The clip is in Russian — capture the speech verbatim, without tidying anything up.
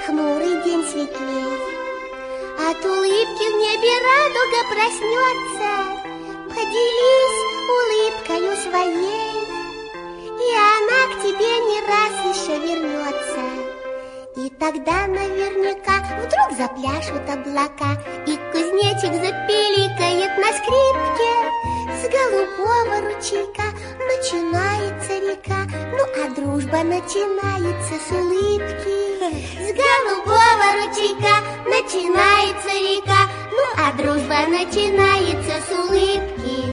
хмурый день светлей. От улыбки в небе радуга проснется. Поделись улыбкою своей, и она к тебе не раз еще вернется. И тогда наверняка вдруг запляшут облака, и кузнечик запеликает на скрипке. С голубого ручейка начинается река, ну а дружба начинается с улыбки. С голубого ручейка начинается река, ну а дружба начинается с улыбки.